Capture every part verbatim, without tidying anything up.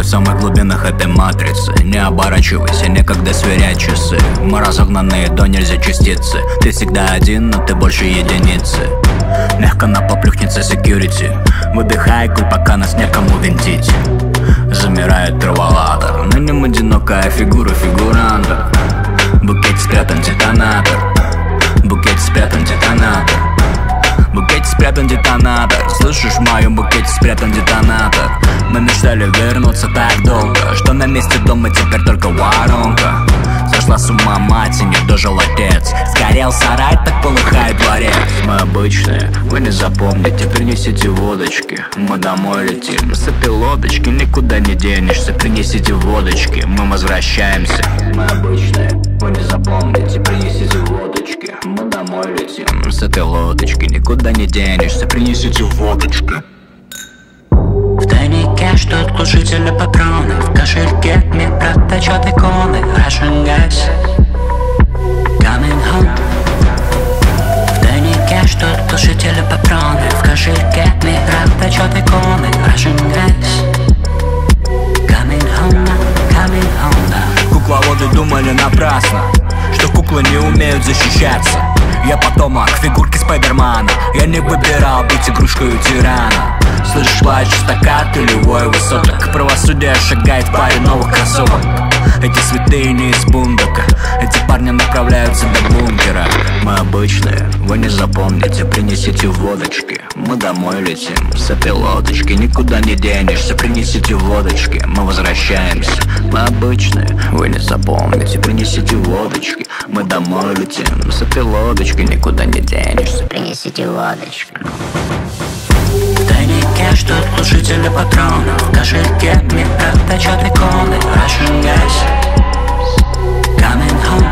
самых глубинах этой матрицы. Не оборачивайся, некогда сверять часы. Мы разогнанные до нельзя частицы. Ты всегда один, но ты больше единицы. Мягко на поплюхнется security. Выдыхай, коль пока нас некому винтить. Замирает траволатор, на нем одинокая фигура фигуранта. Букет спрятан детонатор. Букет спрятан детонатор. Букет спрятан детонатор. Слышишь, в моем букете спрятан детонатор. Мы мечтали вернуться так долго, что на месте дома теперь только воронка. Сошла с ума мать и не дожил отец. Сгорел сарай, так полыхает дворец. Мы обычные, вы не запомните. Принесите водочки, мы домой летим. С этой лодочки никуда не денешься. Принесите водочки, мы возвращаемся. Мы обычные, вы не запомните. Принесите водочки, мы домой летим. С этой лодочки никуда не денешься. Принесите водочки. В тайнике ждут глушители патроны. В кошельке мне проточат иконы. Russian guys coming home. В тайнике ждут глушители патроны. В кошельке мне проточат иконы. Russian guys coming home now, coming home now. Кукловоды думали напрасно, что куклы не умеют защищаться. Я потомок фигурки Спайдермана. Я не выбирал быть игрушкой у тирана. Слышишь, плачь стаккат или вой высоток. Правосудие шагает в паре новых кроссовок. Эти святые не из бундока. Эти парни направляются до бункера. Мы обычные, вы не запомните. Принесите водочки, мы домой летим. С этой лодочки никуда не денешься. Принесите водочки, мы возвращаемся. Мы обычные, вы не запомните. Принесите водочки, мы домой летим. С этой лодочки никуда не денешься. Принесите водочку. В тайнике ждут глушители патронов. В кошельке мне проточат иконы. Russian guys coming home.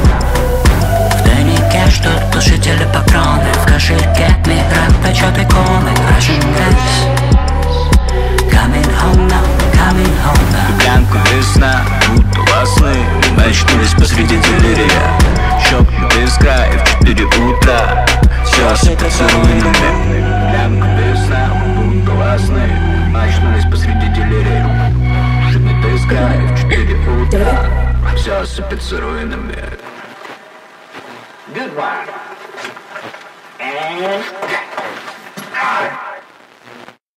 В тайнике ждут глушители патронов. В кошельке мне проточат иконы. Russian guys coming home now, coming home now. Лубянку весна, будто во сны. Мы очнулись посреди делирия. Щелкнутые с края в четыре утра. Все осыпется руинами. Лубянку весна, будто во сны. Мы очнулись посреди делирия. Щелкнутые с края в четыре утра. Все осыпется руинами. Good one. And